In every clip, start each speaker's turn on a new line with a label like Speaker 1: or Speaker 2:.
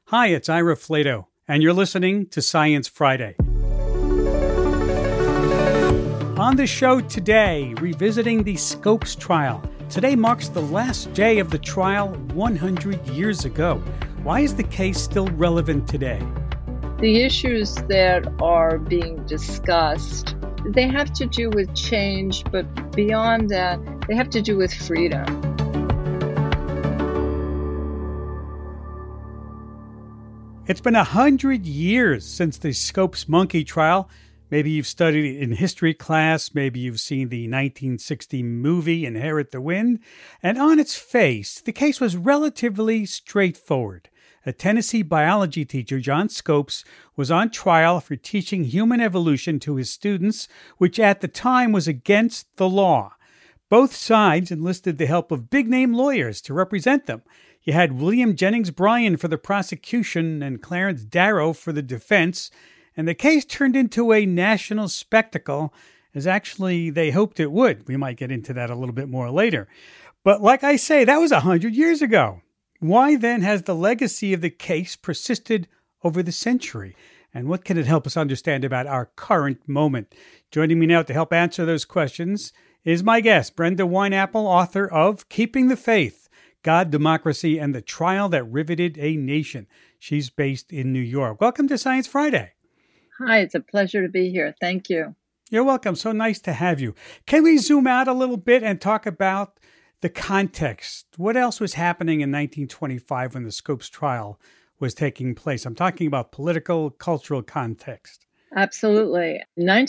Speaker 1: Hi, it's Ira Flato, and you're listening to Science Friday. On the show today, revisiting the Scopes trial. Today marks the last day of the trial 100 years ago. Why is the case still relevant today?
Speaker 2: The issues that are being discussed, they have to do with change, but beyond that, they have to do with freedom.
Speaker 1: It's been 100 years since the Scopes monkey trial. Maybe you've studied it in history class, maybe you've seen the 1960 movie Inherit the Wind, and on its face, the case was relatively straightforward. A Tennessee biology teacher, John Scopes, was on trial for teaching human evolution to his students, which at the time was against the law. Both sides enlisted the help of big-name lawyers to represent them. You had William Jennings Bryan for the prosecution and Clarence Darrow for the defense, and the case turned into a national spectacle, as actually they hoped it would. We might get into that a little bit more later. But like I say, that was 100 years ago. Why then has the legacy of the case persisted over the century? And what can it help us understand about our current moment? Joining me now to help answer those questions is my guest, Brenda Wineapple, author of Keeping the Faith, God, Democracy, and the Trial That Riveted a Nation. She's based in New York. Welcome to Science Friday.
Speaker 2: Hi, it's a pleasure to be here. Thank you.
Speaker 1: You're welcome. So nice to have you. Can we zoom out a little bit and talk about the context? What else was happening in 1925 when the Scopes trial was taking place? I'm talking about political, cultural context.
Speaker 2: Absolutely.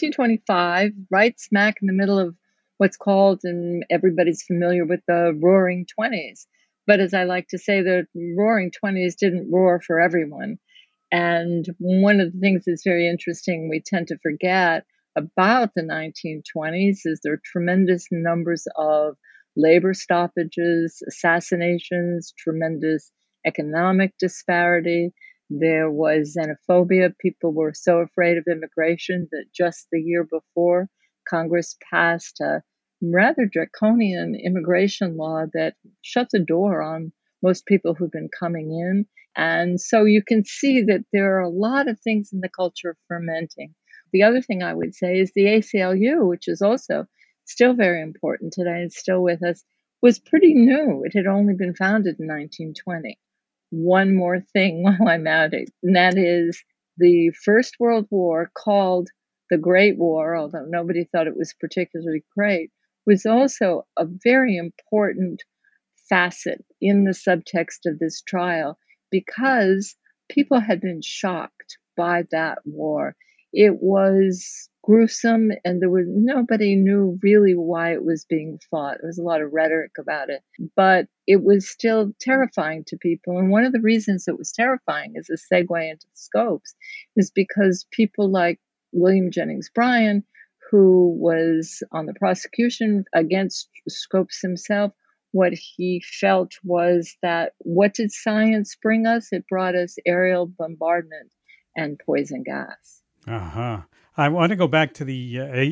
Speaker 2: 1925, right smack in the middle of what's called, and everybody's familiar with, the Roaring Twenties. But as I like to say, the Roaring Twenties didn't roar for everyone. And one of the things that's very interesting, we tend to forget about the 1920s, is there are tremendous numbers of labor stoppages, assassinations, tremendous economic disparity. There was xenophobia. People were so afraid of immigration that just the year before, Congress passed a rather draconian immigration law that shut the door on most people who've been coming in. And so you can see that there are a lot of things in the culture fermenting. The other thing I would say is the ACLU, which is also still very important today and still with us, was pretty new. It had only been founded in 1920. One more thing while I'm at it, and that is the First World War, called the Great War, although nobody thought it was particularly great, was also a very important facet in the subtext of this trial because people had been shocked by that war. It was gruesome, and nobody knew really why it was being fought. There was a lot of rhetoric about it, but it was still terrifying to people. And one of the reasons it was terrifying, as a segue into Scopes, is because people like William Jennings Bryan, who was on the prosecution against Scopes himself, what he felt was that, what did science bring us? It brought us aerial bombardment and poison gas.
Speaker 1: Uh-huh. I want to go back to the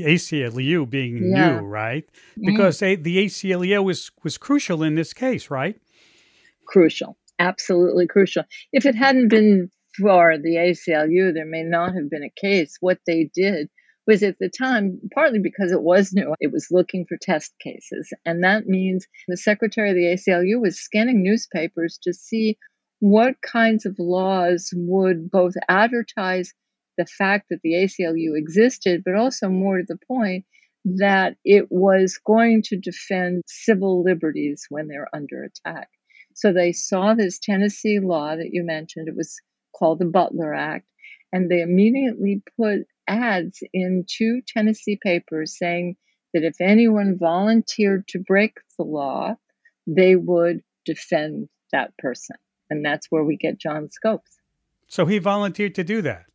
Speaker 1: ACLU being new, right? Because the ACLU was crucial in this case, right?
Speaker 2: Crucial. Absolutely crucial. If it hadn't been for the ACLU, there may not have been a case. What they did was, at the time, partly because it was new, it was looking for test cases. And that means the secretary of the ACLU was scanning newspapers to see what kinds of laws would both advertise the fact that the ACLU existed, but also, more to the point, that it was going to defend civil liberties when they're under attack. So they saw this Tennessee law that you mentioned. It was called the Butler Act. And they immediately put ads in 2 Tennessee papers saying that if anyone volunteered to break the law, they would defend that person. And that's where we get John Scopes.
Speaker 1: So he volunteered to do that?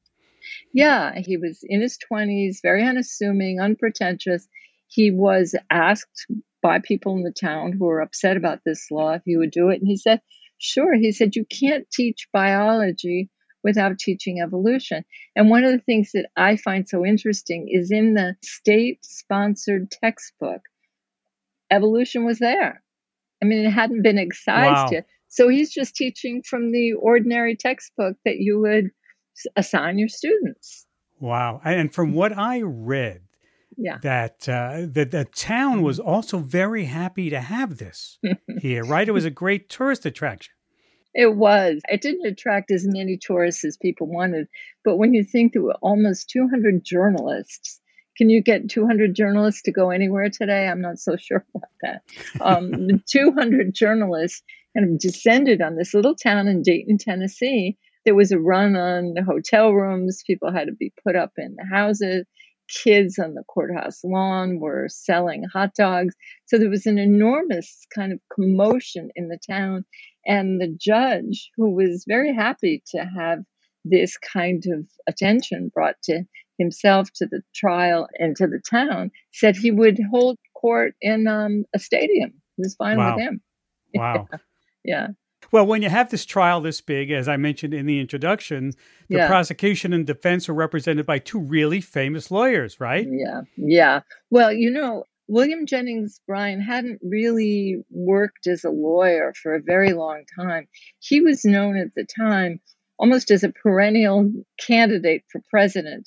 Speaker 2: Yeah, he was in his 20s, very unassuming, unpretentious. He was asked by people in the town who were upset about this law if he would do it. And he said, sure. He said, you can't teach biology without teaching evolution. And one of the things that I find so interesting is, in the state-sponsored textbook, evolution was there. I mean, it hadn't been excised yet, So he's just teaching from the ordinary textbook that you would assign your students.
Speaker 1: Wow. And from what I read,
Speaker 2: Yeah.
Speaker 1: that the town was also very happy to have this here, right? It was a great tourist attraction.
Speaker 2: It was. It didn't attract as many tourists as people wanted. But when you think there were almost 200 journalists, can you get 200 journalists to go anywhere today? I'm not so sure about that. 200 journalists kind of descended on this little town in Dayton, Tennessee. There was a run on hotel rooms. People had to be put up in the houses. Kids on the courthouse lawn were selling hot dogs. So there was an enormous kind of commotion in the town. And the judge, who was very happy to have this kind of attention brought to himself, to the trial, and to the town, said he would hold court in a stadium. It was fine with
Speaker 1: Wow.
Speaker 2: him.
Speaker 1: Wow.
Speaker 2: Yeah.
Speaker 1: Well, when you have this trial this big, as I mentioned in the introduction, the
Speaker 2: Yeah.
Speaker 1: prosecution and defense are represented by two really famous lawyers, right?
Speaker 2: Yeah. Yeah. Well, William Jennings Bryan hadn't really worked as a lawyer for a very long time. He was known at the time almost as a perennial candidate for president.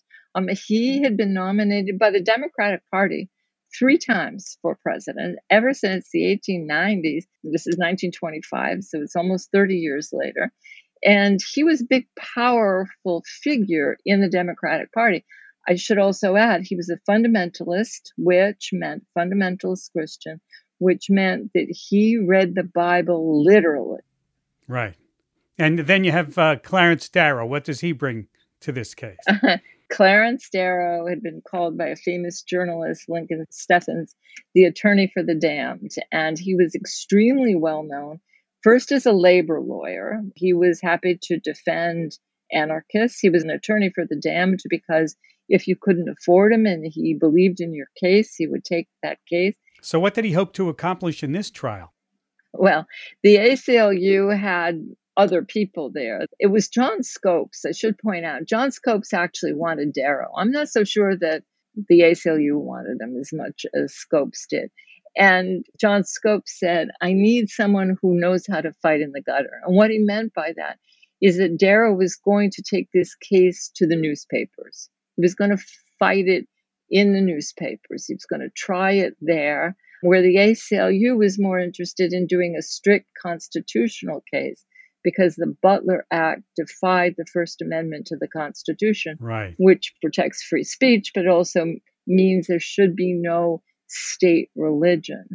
Speaker 2: He had been nominated by the Democratic Party 3 times for president ever since the 1890s. This is 1925, so it's almost 30 years later. And he was a big, powerful figure in the Democratic Party. I should also add, he was a fundamentalist, which meant fundamentalist Christian, which meant that he read the Bible literally.
Speaker 1: Right. And then you have Clarence Darrow. What does he bring to this case?
Speaker 2: Clarence Darrow had been called by a famous journalist, Lincoln Steffens, the attorney for the damned. And he was extremely well known, first as a labor lawyer. He was happy to defend anarchists. He was an attorney for the damned because if you couldn't afford him and he believed in your case, he would take that case.
Speaker 1: So what did he hope to accomplish in this trial?
Speaker 2: Well, the ACLU had other people there. It was John Scopes, I should point out. John Scopes actually wanted Darrow. I'm not so sure that the ACLU wanted him as much as Scopes did. And John Scopes said, I need someone who knows how to fight in the gutter. And what he meant by that is that Darrow was going to take this case to the newspapers. He was going to fight it in the newspapers. He was going to try it there, where the ACLU was more interested in doing a strict constitutional case because the Butler Act defied the First Amendment to the Constitution,
Speaker 1: right,
Speaker 2: which protects free speech, but also means there should be no state religion.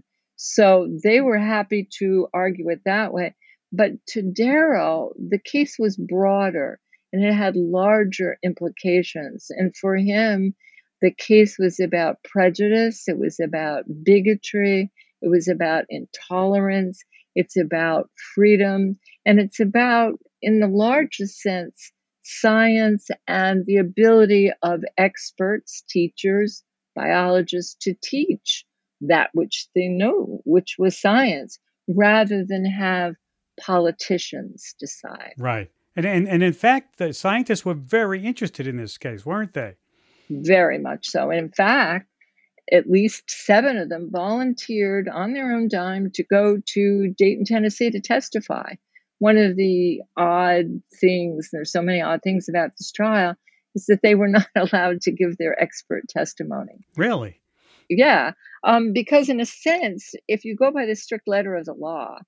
Speaker 2: So they were happy to argue it that way. But to Darrow, the case was broader and it had larger implications. And for him, the case was about prejudice, it was about bigotry, it was about intolerance, it's about freedom, and it's about, in the largest sense, science and the ability of experts, teachers, biologists to teach that which they know, which was science, rather than have politicians decide.
Speaker 1: Right. And in fact, the scientists were very interested in this case, weren't they?
Speaker 2: Very much so. And in fact, at least 7 of them volunteered on their own dime to go to Dayton, Tennessee to testify. One of the odd things, there's so many odd things about this trial, is that they were not allowed to give their expert testimony.
Speaker 1: Really?
Speaker 2: Yeah. Because in a sense, if you go by the strict letter of the law,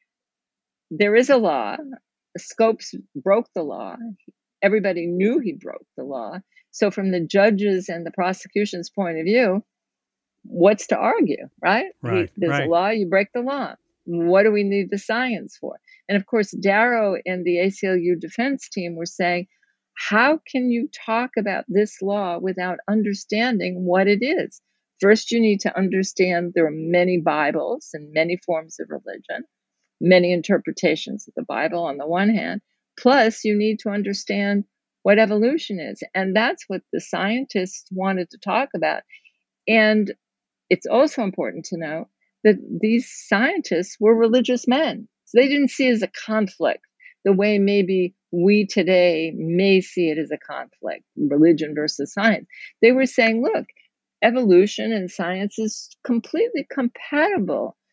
Speaker 2: there is a law. Scopes broke the law. Everybody knew he broke the law. So from the judges and the prosecution's point of view, what's to argue, right?
Speaker 1: Right.
Speaker 2: There's
Speaker 1: right.
Speaker 2: a law, you break the law. What do we need the science for? And of course, Darrow and the ACLU defense team were saying, how can you talk about this law without understanding what it is? First, you need to understand there are many Bibles and many forms of religion, many interpretations of the Bible on the one hand. Plus, you need to understand what evolution is. And that's what the scientists wanted to talk about. And it's also important to know that these scientists were religious men. So they didn't see it as a conflict the way maybe we today may see it as a conflict, religion versus science. They were saying, look, evolution and science is completely compatible.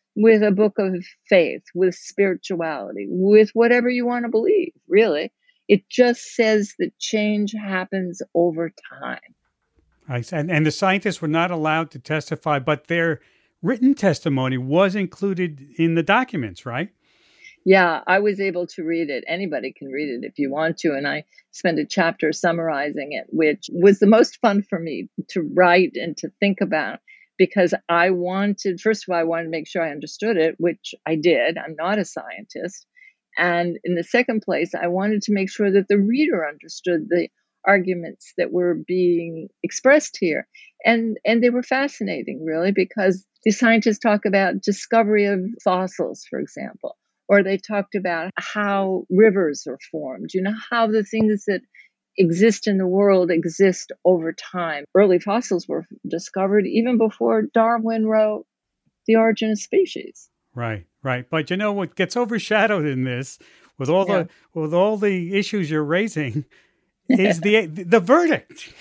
Speaker 2: with a book of faith, with spirituality, with whatever you want to believe, really. It just says that change happens over time.
Speaker 1: And the scientists were not allowed to testify, but their written testimony was included in the documents, right?
Speaker 2: Yeah, I was able to read it. Anybody can read it if you want to. And I spent a chapter summarizing it, which was the most fun for me to write and to think about because I wanted, first of all, I wanted to make sure I understood it, which I did. I'm not a scientist. And in the second place, I wanted to make sure that the reader understood the arguments that were being expressed here. And they were fascinating, really, because the scientists talk about discovery of fossils, for example, or they talked about how rivers are formed, how the things that exist in the world exist over time. Early fossils were discovered even before Darwin wrote The Origin of Species.
Speaker 1: Right, right. But what gets overshadowed in this with all the issues you're raising is the verdict.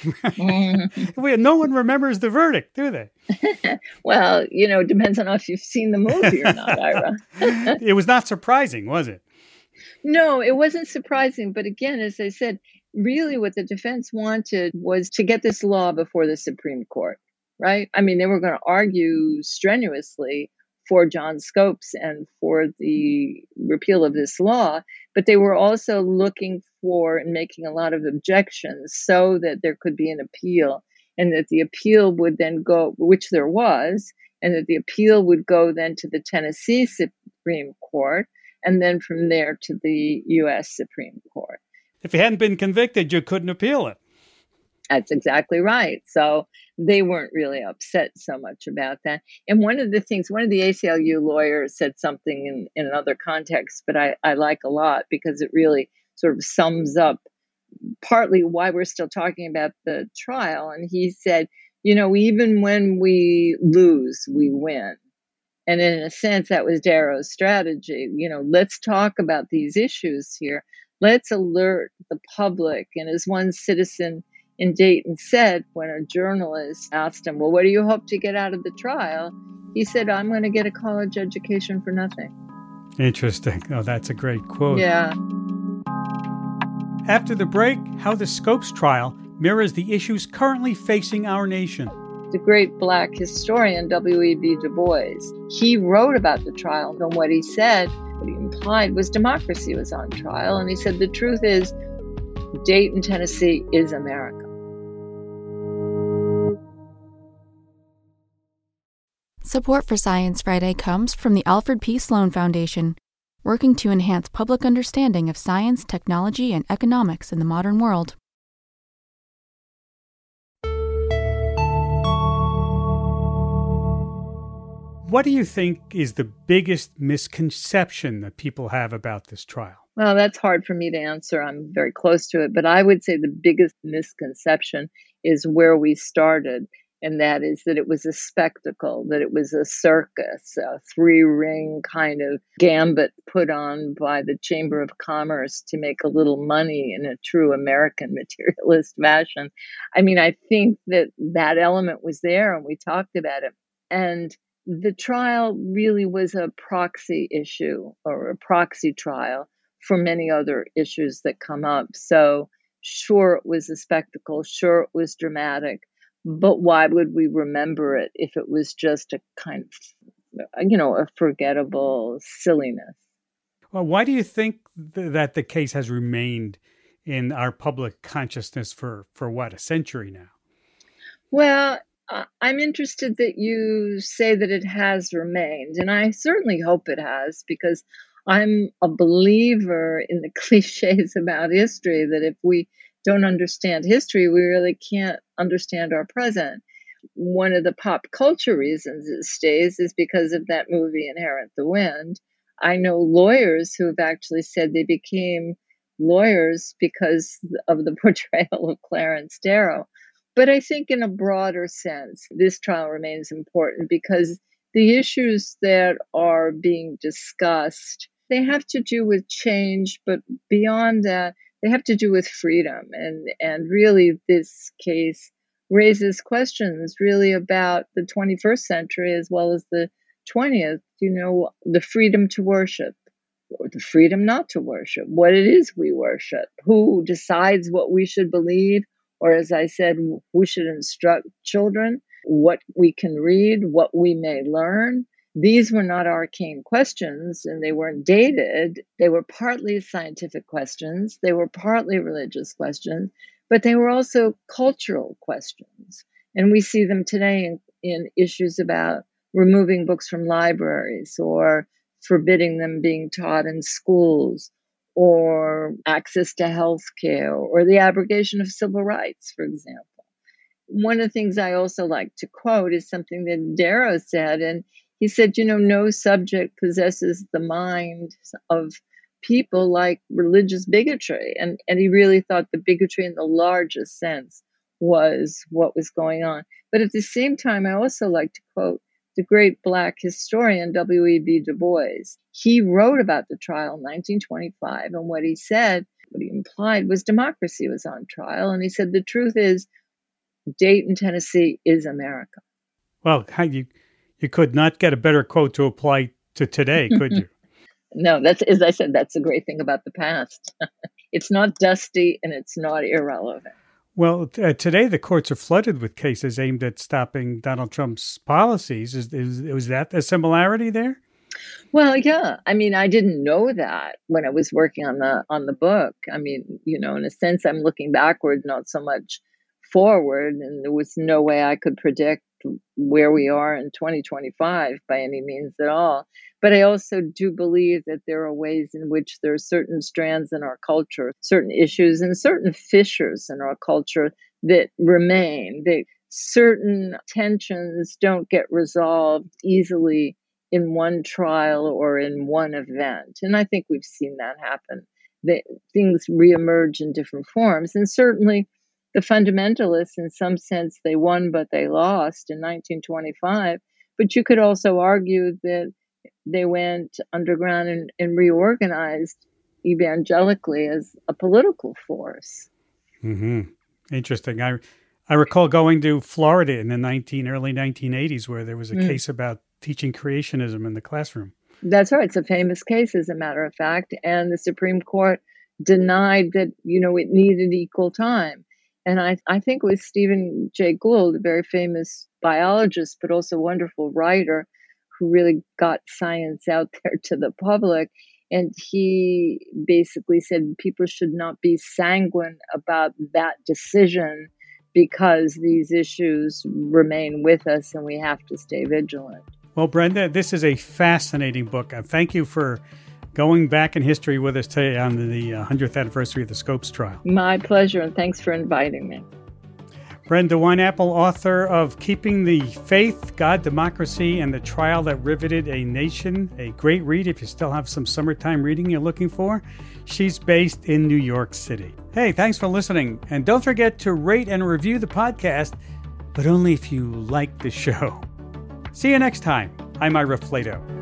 Speaker 1: No one remembers the verdict, do they?
Speaker 2: Well, it depends on if you've seen the movie or not, Ira.
Speaker 1: It was not surprising, was it?
Speaker 2: No, it wasn't surprising. But again, as I said, really what the defense wanted was to get this law before the Supreme Court, right? I mean, they were going to argue strenuously for John Scopes and for the repeal of this law, but they were also looking for and making a lot of objections so that there could be an appeal and that the appeal would then go, which there was, and that the appeal would go then to the Tennessee Supreme Court and then from there to the U.S. Supreme Court.
Speaker 1: If you hadn't been convicted, you couldn't appeal it.
Speaker 2: That's exactly right. So they weren't really upset so much about that. And one of the ACLU lawyers said something in another context, but I like a lot because it really sort of sums up partly why we're still talking about the trial. And he said, even when we lose, we win. And in a sense, that was Darrow's strategy. Let's talk about these issues here. Let's alert the public. And as one citizen in Dayton said, when a journalist asked him, well, what do you hope to get out of the trial? He said, I'm going to get a college education for nothing.
Speaker 1: Interesting. Oh, that's a great quote.
Speaker 2: Yeah.
Speaker 1: After the break, how the Scopes trial mirrors the issues currently facing our nation.
Speaker 2: The great Black historian W.E.B. Du Bois, he wrote about the trial, and what he said, what he implied was democracy was on trial. And he said, the truth is, Dayton, Tennessee is America.
Speaker 3: Support for Science Friday comes from the Alfred P. Sloan Foundation, working to enhance public understanding of science, technology, and economics in the modern world.
Speaker 1: What do you think is the biggest misconception that people have about this trial?
Speaker 2: Well, that's hard for me to answer. I'm very close to it. But I would say the biggest misconception is where we started. And that is that it was a spectacle, that it was a circus, a three-ring kind of gambit put on by the Chamber of Commerce to make a little money in a true American materialist fashion. I mean, I think that element was there and we talked about it. And the trial really was a proxy issue or a proxy trial for many other issues that come up. So sure, it was a spectacle. Sure, it was dramatic. But why would we remember it if it was just a kind of, a forgettable silliness?
Speaker 1: Well, why do you think that the case has remained in our public consciousness for a century now?
Speaker 2: Well, I'm interested that you say that it has remained, and I certainly hope it has, because I'm a believer in the cliches about history that if we don't understand history, we really can't understand our present. One of the pop culture reasons it stays is because of that movie, Inherit the Wind. I know lawyers who have actually said they became lawyers because of the portrayal of Clarence Darrow. But I think in a broader sense, this trial remains important because the issues that are being discussed, they have to do with change, but beyond that, they have to do with freedom. And really, this case raises questions really about the 21st century as well as the 20th, the freedom to worship or the freedom not to worship, what it is we worship, who decides what we should believe, or as I said, who should instruct children, what we can read, what we may learn. These were not arcane questions, and they weren't dated. They were partly scientific questions. They were partly religious questions, but they were also cultural questions. And we see them today in issues about removing books from libraries or forbidding them being taught in schools, or access to health care, or the abrogation of civil rights, for example. One of the things I also like to quote is something that Darrow said, and he said, no subject possesses the mind of people like religious bigotry. And he really thought the bigotry in the largest sense was what was going on. But at the same time, I also like to quote the great Black historian W.E.B. Du Bois. He wrote about the trial in 1925, and what he said, what he implied was democracy was on trial. And he said, the truth is, Dayton, Tennessee is America.
Speaker 1: Well, you could not get a better quote to apply to today, could you?
Speaker 2: No, that's, as I said, that's the great thing about the past. It's not dusty and it's not irrelevant.
Speaker 1: Well, today the courts are flooded with cases aimed at stopping Donald Trump's policies. Was that a similarity there?
Speaker 2: Well, yeah. I mean, I didn't know that when I was working on the book. I mean, in a sense, I'm looking backward, not so much forward, and there was no way I could predict where we are in 2025 by any means at all. But I also do believe that there are ways in which there are certain strands in our culture, certain issues and certain fissures in our culture that remain. Certain tensions don't get resolved easily in one trial or in one event. And I think we've seen that happen. Things reemerge in different forms. And certainly the fundamentalists, in some sense, they won, but they lost in 1925. But you could also argue that they went underground and reorganized evangelically as a political force.
Speaker 1: Mm-hmm. Interesting. I recall going to Florida in the early 1980s where there was a case about teaching creationism in the classroom.
Speaker 2: That's right. It's a famous case, as a matter of fact. And the Supreme Court denied that, it needed equal time. And I think with Stephen Jay Gould, a very famous biologist, but also wonderful writer who really got science out there to the public. And he basically said people should not be sanguine about that decision because these issues remain with us and we have to stay vigilant.
Speaker 1: Well, Brenda, this is a fascinating book. Thank you for going back in history with us today on the 100th anniversary of the Scopes trial.
Speaker 2: My pleasure, and thanks for inviting me.
Speaker 1: Brenda Wineapple, author of Keeping the Faith, God, Democracy, and the Trial That Riveted a Nation. A great read if you still have some summertime reading you're looking for. She's based in New York City. Hey, thanks for listening. And don't forget to rate and review the podcast, but only if you like the show. See you next time. I'm Ira Flato.